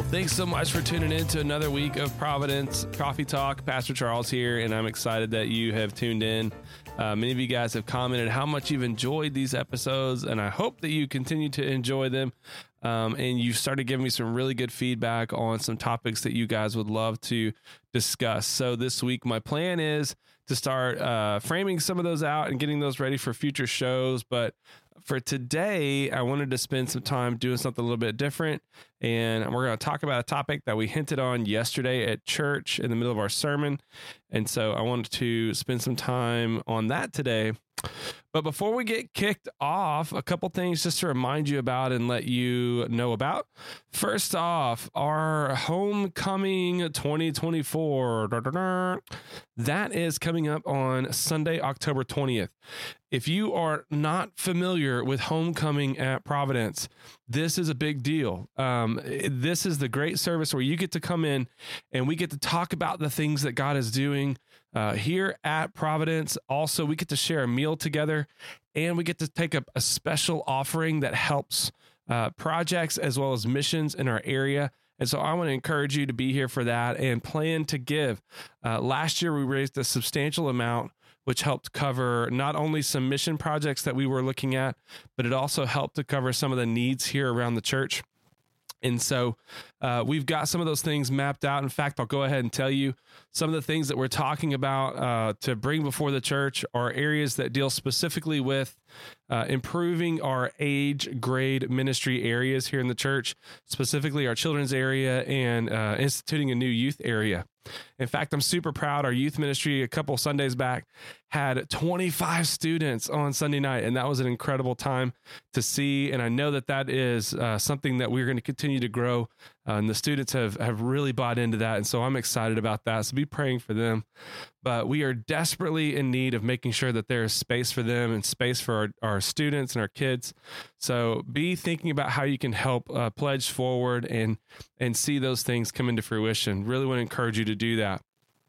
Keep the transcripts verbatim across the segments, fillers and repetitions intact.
Well, thanks so much for tuning in to another week of Providence Coffee Talk. Pastor Charles here, and I'm excited that you have tuned in. Uh, many of you guys have commented how much you've enjoyed these episodes, and I hope that you continue to enjoy them. Um, and you've started giving me some really good feedback on some topics that you guys would love to discuss. So this week, my plan is to start uh, framing some of those out and getting those ready for future shows. But for today, I wanted to spend some time doing something a little bit different. And we're going to talk about a topic that we hinted on yesterday at church in the middle of our sermon. And so I wanted to spend some time on that today. But before we get kicked off, a couple things just to remind you about and let you know about. First off, our homecoming twenty twenty-four, that is coming up on Sunday, October twentieth. If you are not familiar with homecoming at Providence, this is a big deal. Um, this is the great service where you get to come in and we get to talk about the things that God is doing Uh, here at Providence. Also, we get to share a meal together, and we get to take up a special offering that helps uh, projects as well as missions in our area. And so I want to encourage you to be here for that and plan to give. Uh, last year, we raised a substantial amount, which helped cover not only some mission projects that we were looking at, but it also helped to cover some of the needs here around the church. And so uh, we've got some of those things mapped out. In fact, I'll go ahead and tell you some of the things that we're talking about uh, to bring before the church are areas that deal specifically with uh, improving our age grade ministry areas here in the church, specifically our children's area and uh, instituting a new youth area. In fact, I'm super proud. Our youth ministry a couple Sundays back had twenty-five students on Sunday night, and that was an incredible time to see. And I know that that is uh, something that we're going to continue to grow, uh, and the students have, have really bought into that. And so I'm excited about that. So be praying for them. But we are desperately in need of making sure that there is space for them and space for our, our students and our kids. So be thinking about how you can help uh, pledge forward and and see those things come into fruition. Really want to encourage you to do that.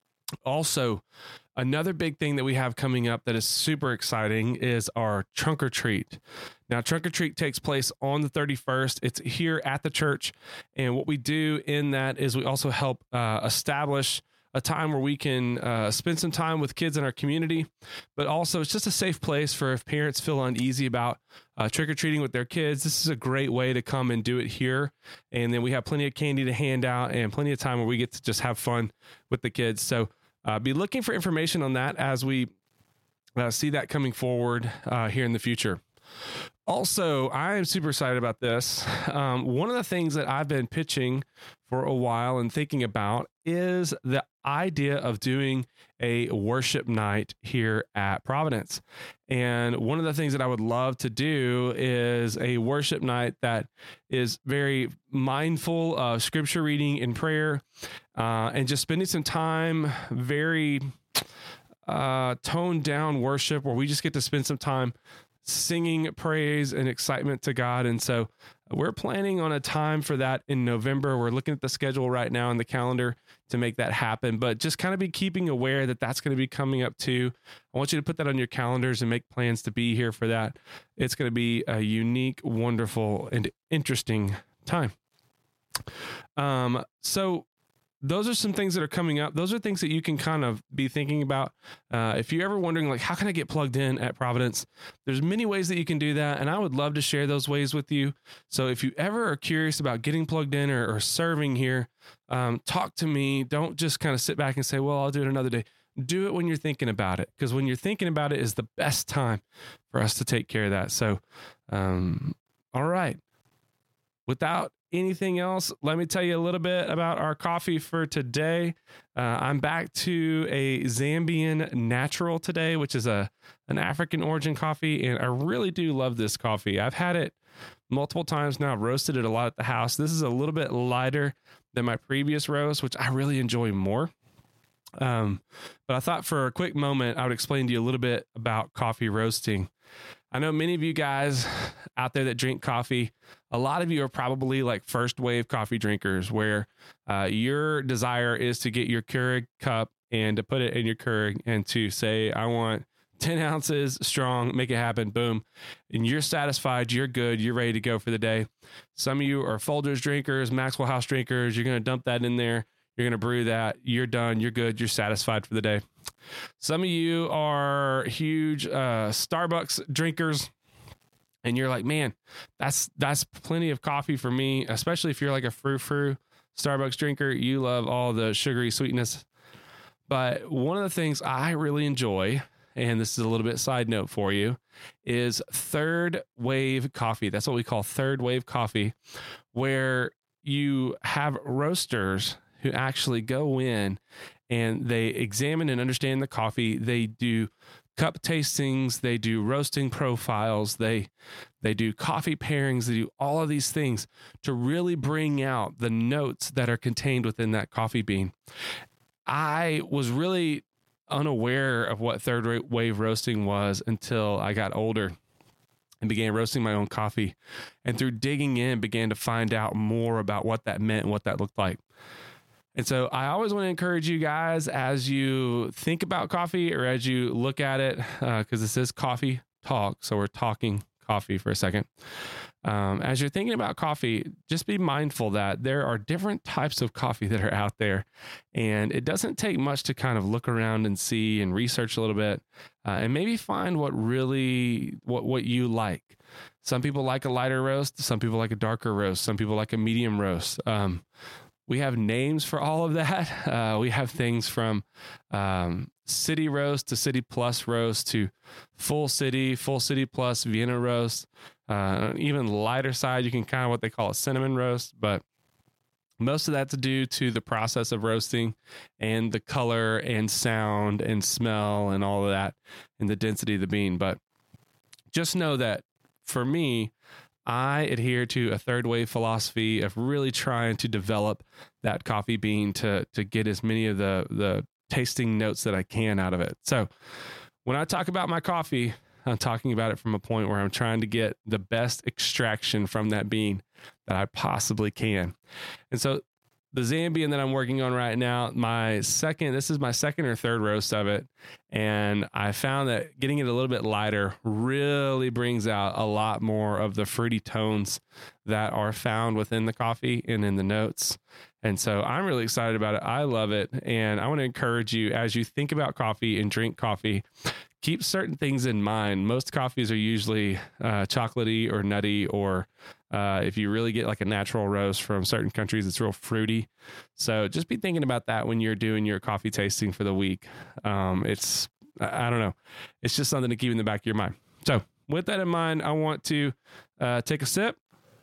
Also, another big thing that we have coming up that is super exciting is our Trunk or Treat. Now, Trunk or Treat takes place on the thirty-first. It's here at the church. And what we do in that is we also help uh, establish a time where we can uh, spend some time with kids in our community, but also it's just a safe place for if parents feel uneasy about uh, trick-or-treating with their kids. This is a great way to come and do it here. And then we have plenty of candy to hand out and plenty of time where we get to just have fun with the kids. So uh, be looking for information on that as we uh, see that coming forward uh, here in the future. Also, I am super excited about this. Um, one of the things that I've been pitching for a while and thinking about is the idea of doing a worship night here at Providence. And one of the things that I would love to do is a worship night that is very mindful of scripture reading and prayer, uh, and just spending some time very uh, toned down worship where we just get to spend some time singing praise and excitement to God. And so we're planning on a time for that in November. We're looking at the schedule right now on the calendar to make that happen, but just kind of be keeping aware that that's going to be coming up too. I want you to put that on your calendars and make plans to be here for that. It's going to be a unique, wonderful, and interesting time. Um, so those are some things that are coming up. Those are things that you can kind of be thinking about. Uh, if you're ever wondering, like, how can I get plugged in at Providence? There's many ways that you can do that, and I would love to share those ways with you. So if you ever are curious about getting plugged in or, or serving here, um, talk to me. Don't just kind of sit back and say, well, I'll do it another day. Do it when you're thinking about it, because when you're thinking about it is the best time for us to take care of that. So, um, all right. Without anything else, let me tell you a little bit about our coffee for today. Uh, I'm back to a Zambian Natural today, which is a an African origin coffee, and I really do love this coffee. I've had it multiple times now, roasted it a lot at the house. This is a little bit lighter than my previous roast, which I really enjoy more. Um, but I thought for a quick moment, I would explain to you a little bit about coffee roasting. I know many of you guys out there that drink coffee, a lot of you are probably like first wave coffee drinkers where uh, your desire is to get your Keurig cup and to put it in your Keurig and to say, I want ten ounces strong, make it happen. Boom. And you're satisfied. You're good. You're ready to go for the day. Some of you are Folgers drinkers, Maxwell House drinkers. You're going to dump that in there. You're going to brew that. You're done. You're good. You're satisfied for the day. Some of you are huge uh, Starbucks drinkers. And you're like, man, that's that's plenty of coffee for me, especially if you're like a frou-frou Starbucks drinker. You love all the sugary sweetness. But one of the things I really enjoy, and this is a little bit side note for you, is third wave coffee. That's what we call third wave coffee, where you have roasters who actually go in and they examine and understand the coffee. They do cup tastings, they do roasting profiles, they they do coffee pairings, they do all of these things to really bring out the notes that are contained within that coffee bean. I was really unaware of what third wave roasting was until I got older and began roasting my own coffee, and through digging in began to find out more about what that meant and what that looked like. And so I always want to encourage you guys, as you think about coffee or as you look at it, because uh, this is coffee talk, so we're talking coffee for a second. Um, as you're thinking about coffee, just be mindful that there are different types of coffee that are out there. And it doesn't take much to kind of look around and see and research a little bit uh, and maybe find what really, what, what you like. Some people like a lighter roast. Some people like a darker roast. Some people like a medium roast. Um, We have names for all of that. Uh, we have things from um, city roast to city plus roast to full city, full city plus Vienna roast. Uh, even lighter side, you can kind of what they call a cinnamon roast. But most of that's due to the process of roasting and the color and sound and smell and all of that and the density of the bean. But just know that for me, I adhere to a third wave philosophy of really trying to develop that coffee bean to to get as many of the the tasting notes that I can out of it. So when I talk about my coffee, I'm talking about it from a point where I'm trying to get the best extraction from that bean that I possibly can. And so the Zambian that I'm working on right now, my second, this is my second or third roast of it. And I found that getting it a little bit lighter really brings out a lot more of the fruity tones that are found within the coffee and in the notes. And so I'm really excited about it. I love it. And I want to encourage you, as you think about coffee and drink coffee, keep certain things in mind. Most coffees are usually uh, chocolatey or nutty, or uh, if you really get like a natural roast from certain countries, it's real fruity. So just be thinking about that when you're doing your coffee tasting for the week. Um, it's, I don't know, it's just something to keep in the back of your mind. So with that in mind, I want to uh, take a sip.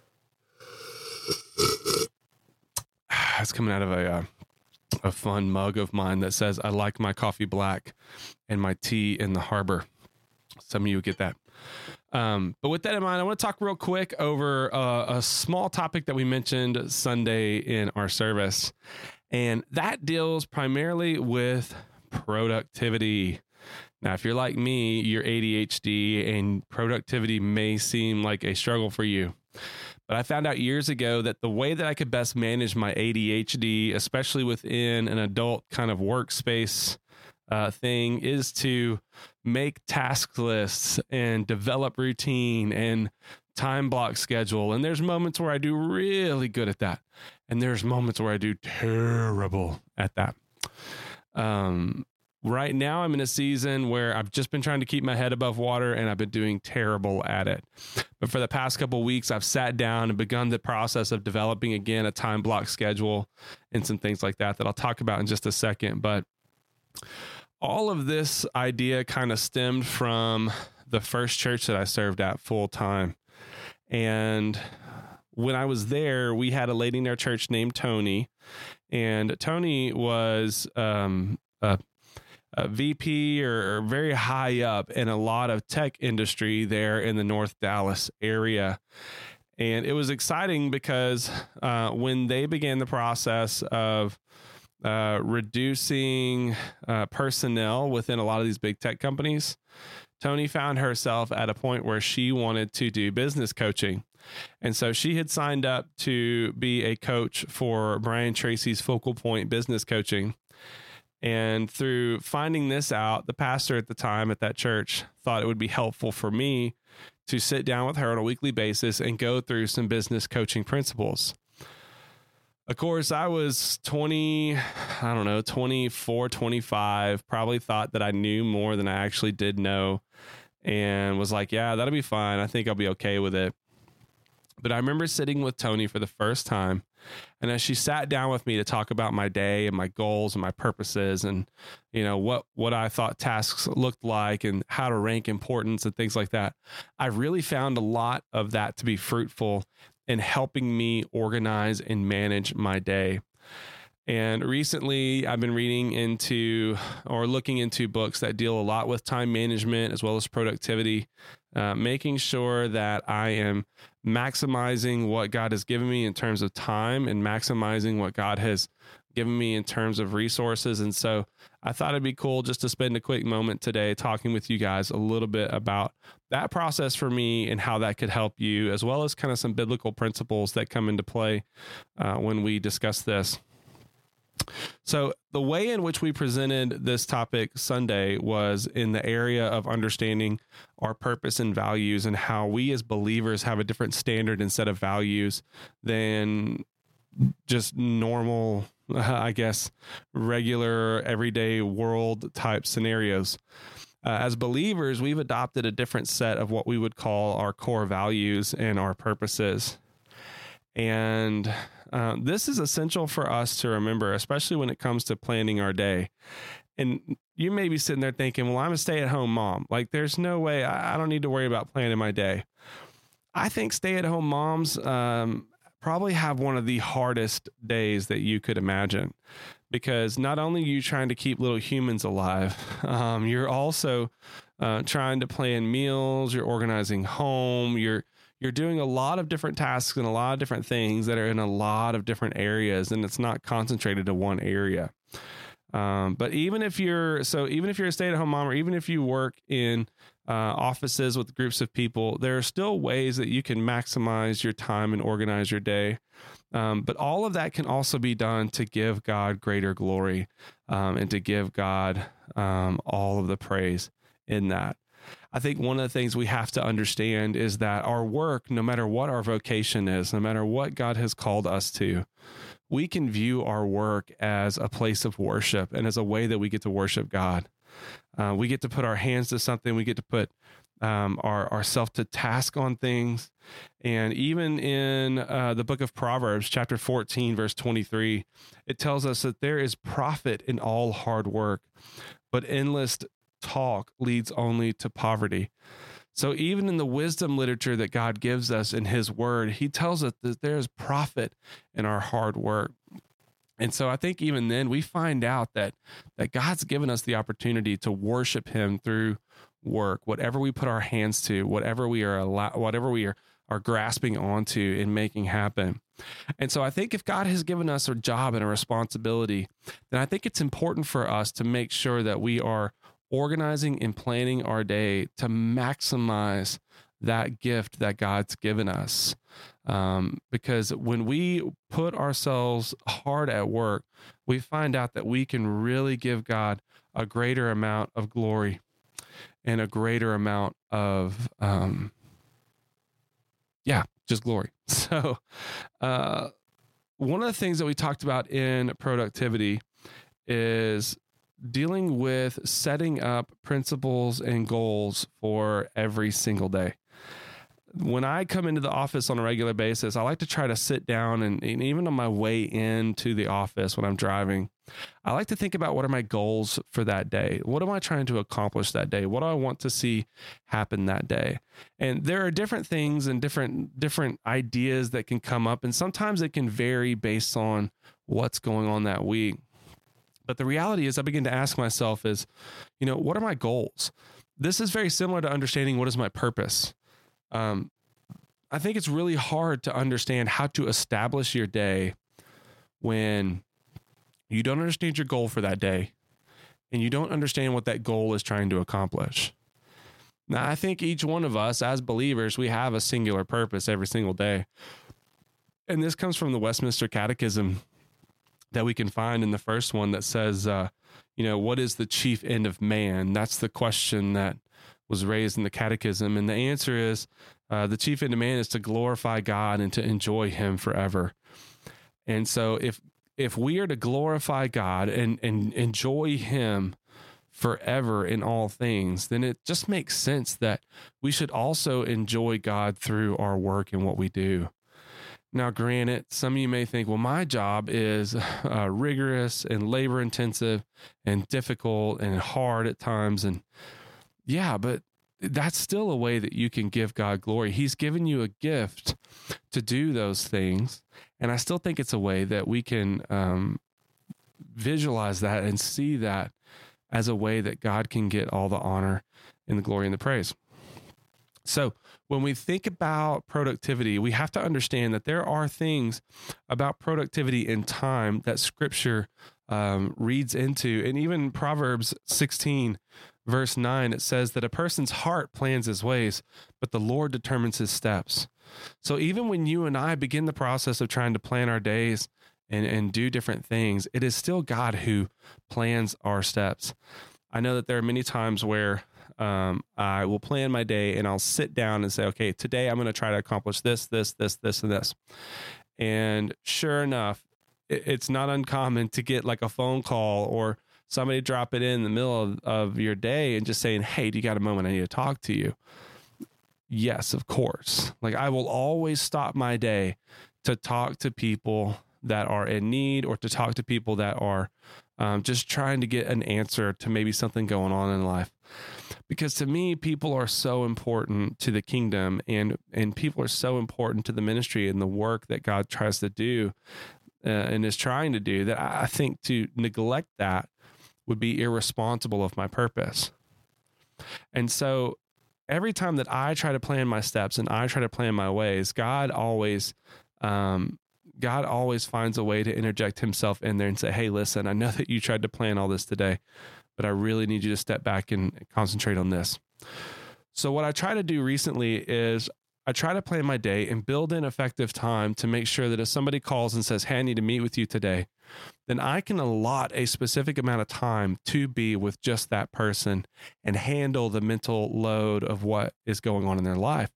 It's coming out of a uh, a fun mug of mine that says, I like my coffee black and my tea in the harbor. Some of you get that. Um, but with that in mind, I want to talk real quick over uh, a small topic that we mentioned Sunday in our service. And that deals primarily with productivity. Now, if you're like me, you're A D H D and productivity may seem like a struggle for you. But I found out years ago that the way that I could best manage my A D H D, especially within an adult kind of workspace uh, thing, is to make task lists and develop routine and time block schedule. And there's moments where I do really good at that. And there's moments where I do terrible at that. Um, Right now, I'm in a season where I've just been trying to keep my head above water, and I've been doing terrible at it. But for the past couple of weeks, I've sat down and begun the process of developing again a time block schedule and some things like that that I'll talk about in just a second. But all of this idea kind of stemmed from the first church that I served at full time. And when I was there, we had a lady in our church named Tony, and Tony was um, a a V P or, or very high up in a lot of tech industry there in the North Dallas area. And it was exciting because uh, when they began the process of uh, reducing uh, personnel within a lot of these big tech companies, Tony found herself at a point where she wanted to do business coaching. And so she had signed up to be a coach for Brian Tracy's Focal Point Business Coaching. And through finding this out, the pastor at the time at that church thought it would be helpful for me to sit down with her on a weekly basis and go through some business coaching principles. Of course, I was twenty, I don't know, twenty-four, twenty-five, probably thought that I knew more than I actually did know, and was like, yeah, that'll be fine. I think I'll be okay with it. But I remember sitting with Tony for the first time, and as she sat down with me to talk about my day and my goals and my purposes and, you know, what, what I thought tasks looked like and how to rank importance and things like that, I really found a lot of that to be fruitful in helping me organize and manage my day. And recently I've been reading into or looking into books that deal a lot with time management as well as productivity, uh, making sure that I am maximizing what God has given me in terms of time and maximizing what God has given me in terms of resources. And so I thought it'd be cool just to spend a quick moment today talking with you guys a little bit about that process for me and how that could help you, as well as kind of some biblical principles that come into play uh, when we discuss this. So the way in which we presented this topic Sunday was in the area of understanding our purpose and values and how we as believers have a different standard and set of values than just normal, I guess, regular everyday world type scenarios. Uh, as believers, we've adopted a different set of what we would call our core values and our purposes. And uh, this is essential for us to remember, especially when it comes to planning our day. And you may be sitting there thinking, well, I'm a stay-at-home mom. Like, there's no way, I, I don't need to worry about planning my day. I think stay-at-home moms um, probably have one of the hardest days that you could imagine, because not only are you trying to keep little humans alive, um, you're also uh, trying to plan meals, you're organizing home, you're You're doing a lot of different tasks and a lot of different things that are in a lot of different areas, and it's not concentrated to one area. Um, but even if you're, so even if you're a stay-at-home mom, or even if you work in uh, offices with groups of people, there are still ways that you can maximize your time and organize your day. Um, but all of that can also be done to give God greater glory um, and to give God um, all of the praise in that. I think one of the things we have to understand is that our work, no matter what our vocation is, no matter what God has called us to, we can view our work as a place of worship and as a way that we get to worship God. Uh, we get to put our hands to something. We get to put um, our ourselves to task on things. And even in uh, the book of Proverbs, chapter fourteen, verse twenty-three, it tells us that there is profit in all hard work, but endless talk leads only to poverty. So even in the wisdom literature that God gives us in his word, he tells us that there's profit in our hard work. And so I think even then we find out that, that God's given us the opportunity to worship him through work, whatever we put our hands to, whatever we are, allow, whatever we are, are grasping onto and making happen. And so I think if God has given us a job and a responsibility, then I think it's important for us to make sure that we are organizing and planning our day to maximize that gift that God's given us. Um, because when we put ourselves hard at work, we find out that we can really give God a greater amount of glory and a greater amount of, um, yeah, just glory. So, uh, one of the things that we talked about in productivity is dealing with setting up principles and goals for every single day. When I come into the office on a regular basis, I like to try to sit down and, and even on my way into the office when I'm driving, I like to think about what are my goals for that day? What am I trying to accomplish that day? What do I want to see happen that day? And there are different things and different different ideas that can come up, and sometimes it can vary based on what's going on that week. But the reality is I begin to ask myself is, you know, what are my goals? This is very similar to understanding what is my purpose. Um, I think it's really hard to understand how to establish your day when you don't understand your goal for that day and you don't understand what that goal is trying to accomplish. Now, I think each one of us as believers, we have a singular purpose every single day. And this comes from the Westminster Catechism. that we can find in the first one that says, uh, you know, what is the chief end of man? That's the question that was raised in the catechism. And the answer is, uh, the chief end of man is to glorify God and to enjoy him forever. And so if, if we are to glorify God and, and enjoy him forever in all things, then it just makes sense that we should also enjoy God through our work and what we do. Now, granted, some of you may think, well, my job is uh, rigorous and labor intensive and difficult and hard at times. And yeah, but that's still a way that you can give God glory. He's given you a gift to do those things. And I still think it's a way that we can um, visualize that and see that as a way that God can get all the honor and the glory and the praise. So when we think about productivity, we have to understand that there are things about productivity in time that Scripture um, reads into. And even Proverbs sixteen, verse nine, it says that a person's heart plans his ways, but the Lord determines his steps. So even when you and I begin the process of trying to plan our days and, and do different things, it is still God who plans our steps. I know that there are many times where Um, I will plan my day and I'll sit down and say, okay, today I'm going to try to accomplish this, this, this, this, and this. And sure enough, it, it's not uncommon to get like a phone call or somebody drop it in the middle of, of your day and just saying, hey, do you got a moment? I need to talk to you. Yes, of course. Like I will always stop my day to talk to people that are in need or to talk to people that are um, just trying to get an answer to maybe something going on in life. Because to me, people are so important to the kingdom and, and people are so important to the ministry and the work that God tries to do uh, and is trying to do, that I think to neglect that would be irresponsible of my purpose. And so every time that I try to plan my steps and I try to plan my ways, God always, um, God always finds a way to interject himself in there and say, hey, listen, I know that you tried to plan all this today, but I really need you to step back and concentrate on this. So what I try to do recently is I try to plan my day and build in effective time to make sure that if somebody calls and says, hey, I need to meet with you today, then I can allot a specific amount of time to be with just that person and handle the mental load of what is going on in their life.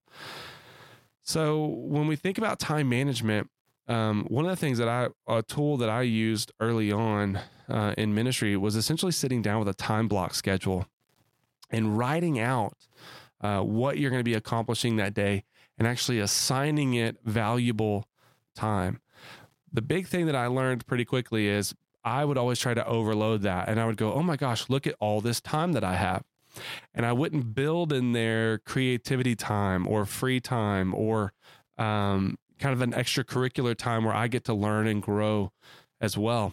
So when we think about time management, Um, one of the things that I, a tool that I used early on uh, in ministry was essentially sitting down with a time block schedule and writing out uh, what you're going to be accomplishing that day and actually assigning it valuable time. The big thing that I learned pretty quickly is I would always try to overload that. And I would go, oh my gosh, look at all this time that I have. And I wouldn't build in there creativity time or free time or, um, kind of an extracurricular time where I get to learn and grow as well.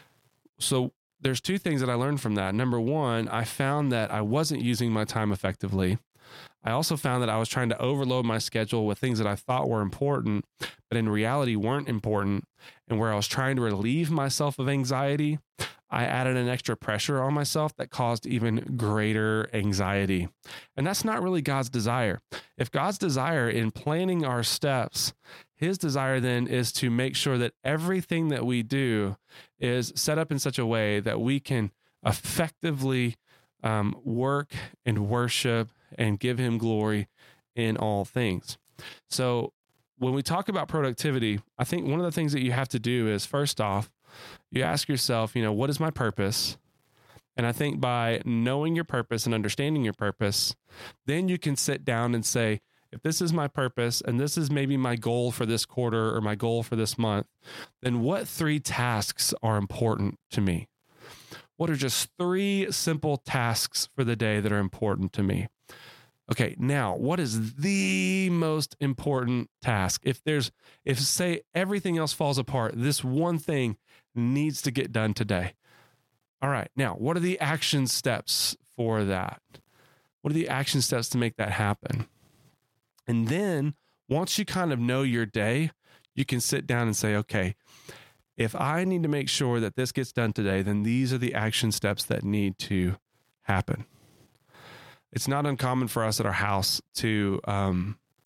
So there's two things that I learned from that. Number one, I found that I wasn't using my time effectively. I also found that I was trying to overload my schedule with things that I thought were important, but in reality weren't important. And where I was trying to relieve myself of anxiety, I added an extra pressure on myself that caused even greater anxiety. And that's not really God's desire. If God's desire in planning our steps, his desire then is to make sure that everything that we do is set up in such a way that we can effectively um, work and worship and give him glory in all things. So when we talk about productivity, I think one of the things that you have to do is, first off, you ask yourself, you know, what is my purpose? And I think by knowing your purpose and understanding your purpose, then you can sit down and say, if this is my purpose and this is maybe my goal for this quarter or my goal for this month, then what three tasks are important to me? What are just three simple tasks for the day that are important to me? Okay, now what is the most important task? If there's, if say everything else falls apart, this one thing needs to get done today. All right, now what are the action steps for that? What are the action steps to make that happen? And then once you kind of know your day, you can sit down and say, okay, if I need to make sure that this gets done today, then these are the action steps that need to happen. It's not uncommon for us at our house to um,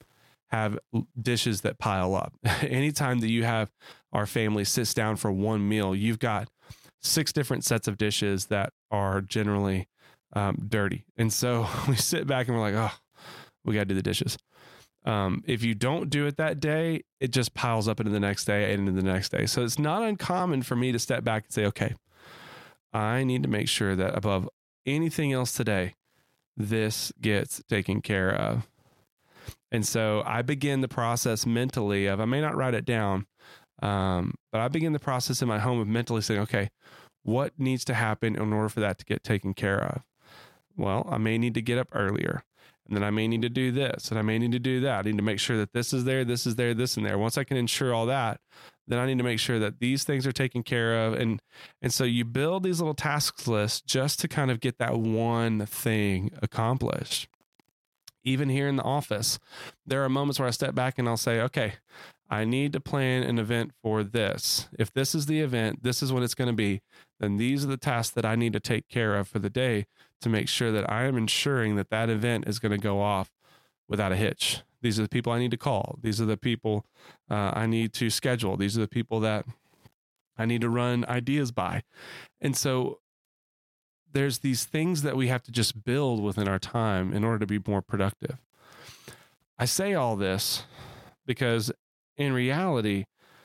have dishes that pile up. Anytime that you have our family sits down for one meal, you've got six different sets of dishes that are generally um, dirty. And so we sit back and we're like, oh, we got to do the dishes. Um, if you don't do it that day, it just piles up into the next day and into the next day. So it's not uncommon for me to step back and say, okay, I need to make sure that above anything else today, this gets taken care of. And so I begin the process mentally of, I may not write it down, um, but I begin the process in my home of mentally saying, okay, what needs to happen in order for that to get taken care of? Well, I may need to get up earlier, and then I may need to do this, and I may need to do that. I need to make sure that this is there, this is there, this and there. Once I can ensure all that, then I need to make sure that these things are taken care of. And, and so you build these little task lists just to kind of get that one thing accomplished. Even here in the office, there are moments where I step back and I'll say, okay, I need to plan an event for this. If this is the event, this is what it's going to be, then these are the tasks that I need to take care of for the day to make sure that I am ensuring that that event is going to go off without a hitch. These are the people I need to call. These are the people uh, I need to schedule. These are the people that I need to run ideas by. And so there's these things that we have to just build within our time in order to be more productive. I say all this because in reality,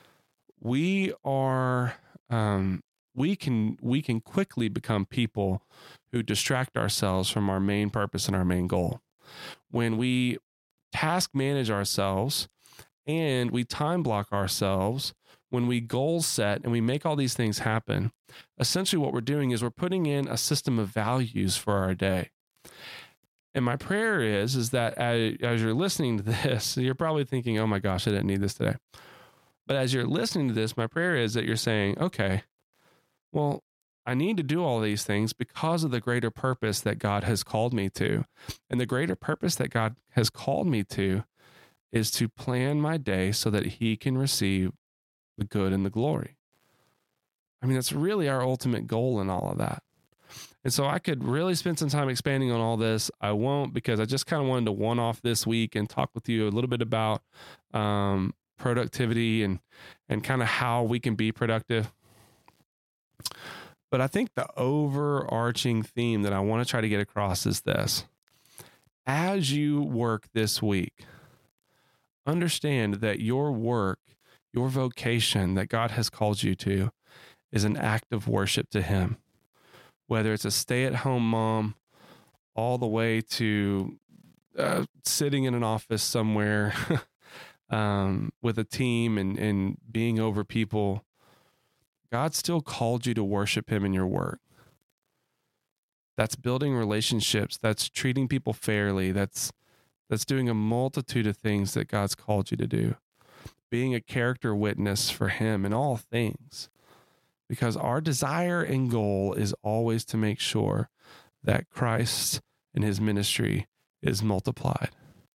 we are, um, we can, we can quickly become people who distract ourselves from our main purpose and our main goal. When we task manage ourselves and we time block ourselves, when we goal set and we make all these things happen, essentially what we're doing is we're putting in a system of values for our day. And my prayer is, is that as, as you're listening to this, you're probably thinking, oh my gosh, I didn't need this today. But as you're listening to this, my prayer is that you're saying, okay, well, I need to do all these things because of the greater purpose that God has called me to. And the greater purpose that God has called me to is to plan my day so that He can receive the good and the glory. I mean, that's really our ultimate goal in all of that. And so I could really spend some time expanding on all this. I won't, because I just kind of wanted to one off this week and talk with you a little bit about um, productivity and, and kind of how we can be productive. But I think the overarching theme that I want to try to get across is this. As you work this week, understand that your work, your vocation that God has called you to, is an act of worship to Him. Whether it's a stay-at-home mom all the way to uh, sitting in an office somewhere um, with a team and, and being over people, God still called you to worship Him in your work. That's building relationships. That's treating people fairly. That's that's doing a multitude of things that God's called you to do. Being a character witness for Him in all things. Because our desire and goal is always to make sure that Christ and His ministry is multiplied.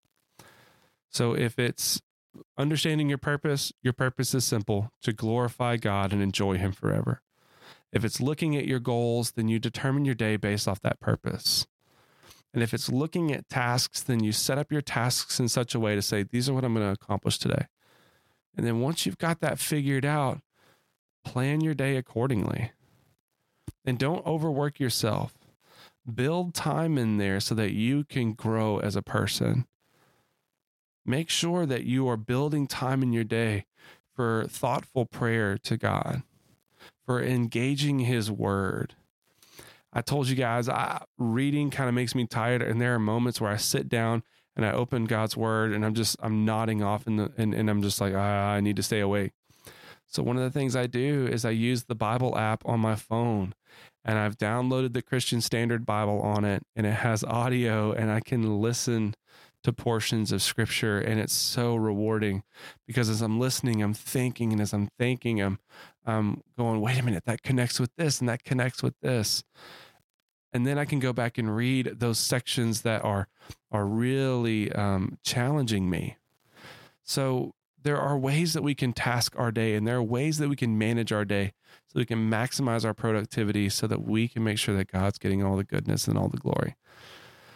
So if it's understanding your purpose, your purpose is simple: to glorify God and enjoy Him forever. If it's looking at your goals, then you determine your day based off that purpose. And if it's looking at tasks, then you set up your tasks in such a way to say, these are what I'm going to accomplish today. And then once you've got that figured out, plan your day accordingly. And don't overwork yourself. Build time in there so that you can grow as a person. Make sure that you are building time in your day for thoughtful prayer to God, for engaging His word. I told you guys, I, reading kind of makes me tired, and there are moments where I sit down and I open God's word and I'm just, I'm nodding off in the, and, and I'm just like, ah, I need to stay awake. So one of the things I do is I use the Bible app on my phone, and I've downloaded the Christian Standard Bible on it, and it has audio, and I can listen to portions of scripture, and it's so rewarding because as I'm listening, I'm thinking, and as I'm thinking, I'm, I'm going, wait a minute, that connects with this, and that connects with this. And then I can go back and read those sections that are, are really um, challenging me. So there are ways that we can task our day, and there are ways that we can manage our day so we can maximize our productivity so that we can make sure that God's getting all the goodness and all the glory.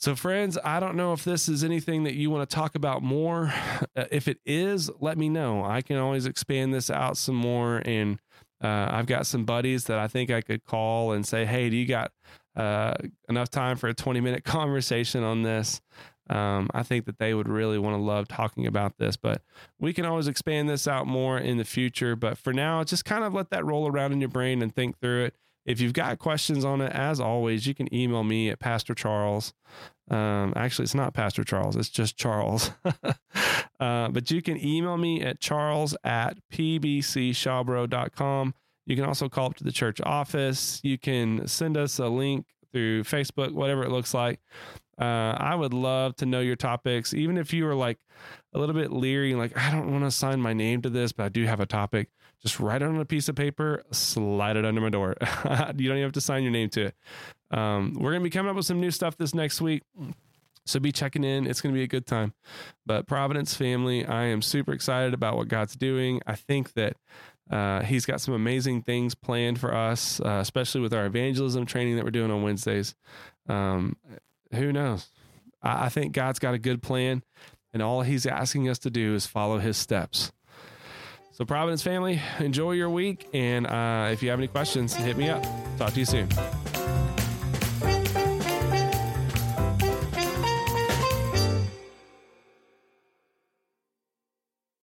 So friends, I don't know if this is anything that you want to talk about more. Uh, if it is, let me know. I can always expand this out some more. And uh, I've got some buddies that I think I could call and say, hey, do you got uh, enough time for a twenty minute conversation on this? Um, I think that they would really want to love talking about this, but we can always expand this out more in the future. But for now, just kind of let that roll around in your brain and think through it. If you've got questions on it, as always, you can email me at Pastor Charles. Um, actually, it's not Pastor Charles. It's just Charles. uh, but you can email me at charles at p b c shawbro dot com. You can also call up to the church office. You can send us a link through Facebook, whatever it looks like. Uh, I would love to know your topics, even if you were like a little bit leery, like, I don't want to sign my name to this, but I do have a topic. Just write it on a piece of paper, slide it under my door. You don't even have to sign your name to it. Um, we're going to be coming up with some new stuff this next week, so be checking in. It's going to be a good time. But Providence family, I am super excited about what God's doing. I think that uh, he's got some amazing things planned for us, uh, especially with our evangelism training that we're doing on Wednesdays. Um, who knows? I, I think God's got a good plan, and all he's asking us to do is follow his steps. So Providence family, enjoy your week. And uh, if you have any questions, hit me up. Talk to you soon.